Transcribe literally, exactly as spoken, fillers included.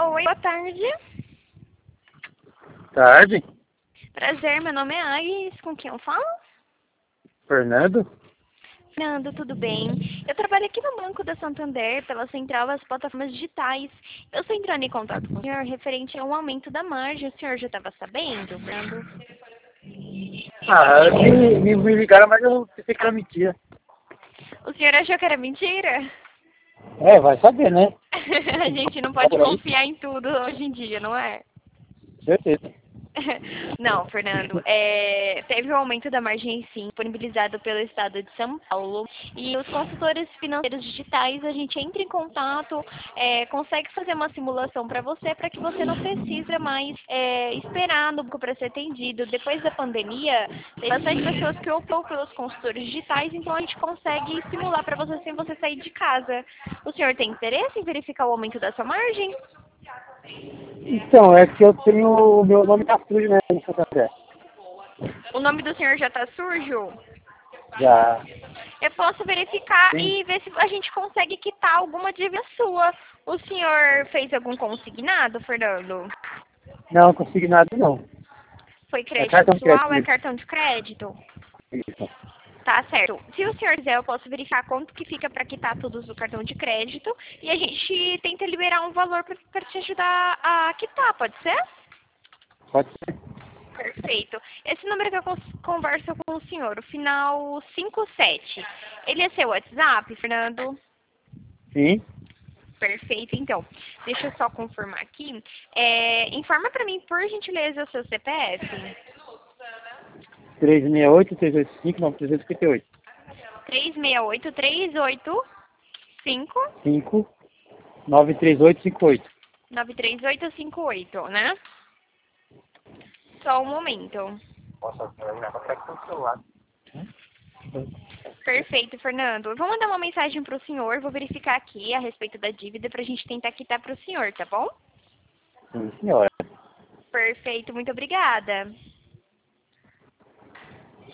Oi, boa tarde. Tarde. Prazer, meu nome é Agnes. Com quem eu falo? Fernando? Fernando, tudo bem? Eu trabalho aqui no Banco da Santander, pela central das plataformas digitais. Eu estou entrando em contato com o senhor referente a um aumento da margem. O senhor já estava sabendo, Fernando? Ah, me, me, me ligaram, mas eu pensei que era mentira. O senhor achou que era mentira? É, vai saber, né? A gente não Tá pode por aí? confiar em tudo hoje em dia, não é? Certeza. Não, Fernando, é, teve um aumento da margem sim, disponibilizado pelo Estado de São Paulo. E os consultores financeiros digitais, a gente entra em contato, é, consegue fazer uma simulação para você, para que você não precisa mais é, esperar no banco para ser atendido. Depois da pandemia, tem bastante pessoas que optam pelos consultores digitais, então a gente consegue simular para você sem você sair de casa. O senhor tem interesse em verificar o aumento da sua margem? Então, é que eu tenho o meu nome tá sujo, né, no Santander. O nome do senhor já está sujo? Já. Eu posso verificar Sim. e ver se a gente consegue quitar alguma dívida sua. O senhor fez algum consignado, Fernando? Não, consignado não. Foi É crédito cartão de crédito pessoal? É mesmo. cartão de crédito? Isso. Tá certo. Se o senhor quiser, eu posso verificar quanto que fica para quitar tudo do cartão de crédito e a gente tenta liberar um valor para te ajudar a quitar, pode ser? Pode ser. Perfeito. Esse número que eu cons- converso com o senhor, o final cinco sete, ele é seu WhatsApp, Fernando? Sim. Perfeito, então. Deixa eu só confirmar aqui. É, informa para mim, por gentileza, o seu C P F. três seis oito, três oito cinco, nove três cinco oito. três seis oito, três oito cinco, cinco, nove três oito cinco oito. nove três oito cinco oito, né? Só um momento. Nossa, eu já vou com o celular. Perfeito, Fernando. Eu vou mandar uma mensagem para o senhor, vou verificar aqui a respeito da dívida para a gente tentar quitar para o senhor, tá bom? Sim, senhora. Perfeito, muito obrigada.